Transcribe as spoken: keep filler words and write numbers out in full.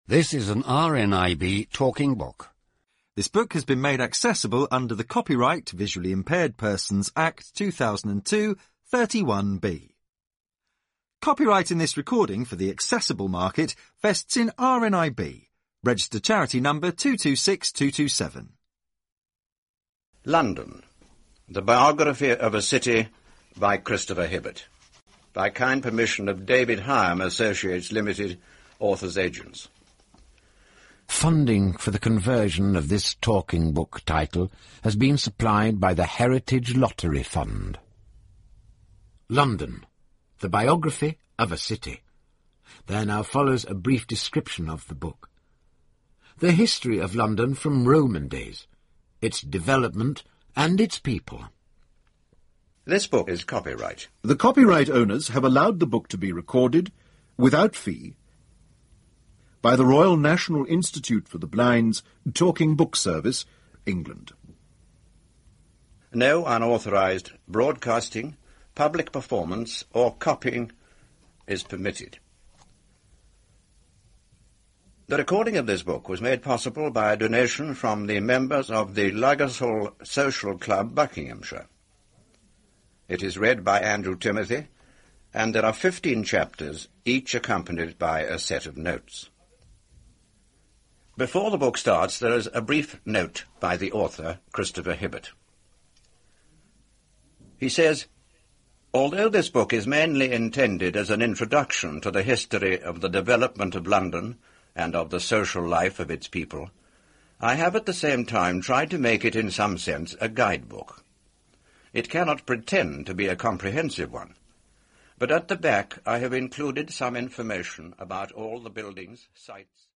This is an R N I B talking book. This book has been made accessible under the Copyright Visually Impaired Persons Act two thousand two, thirty-one B. Copyright in this recording for the accessible market vests in R N I B, registered charity number two two six two two seven. London, The Biography of a City by Christopher Hibbert. By kind permission of David Hyam Associates Limited, Authors Agents. Funding for the conversion of this talking book title has been supplied by the Heritage Lottery Fund. London, The Biography of a City. There now follows a brief description of the book. The history of London from Roman days, its development and its people. This book is copyright. The copyright owners have allowed the book to be recorded, without fee, by the Royal National Institute for the Blind's Talking Book Service, England. No unauthorised broadcasting, public performance or copying is permitted. The recording of this book was made possible by a donation from the members of the Luggeshall Social Club, Buckinghamshire. It is read by Andrew Timothy, and there are fifteen chapters, each accompanied by a set of notes. Before the book starts, there is a brief note by the author, Christopher Hibbert. He says, "Although this book is mainly intended as an introduction to the history of the development of London and of the social life of its people, I have at the same time tried to make it in some sense a guidebook. It cannot pretend to be a comprehensive one, but at the back I have included some information about all the buildings, sites,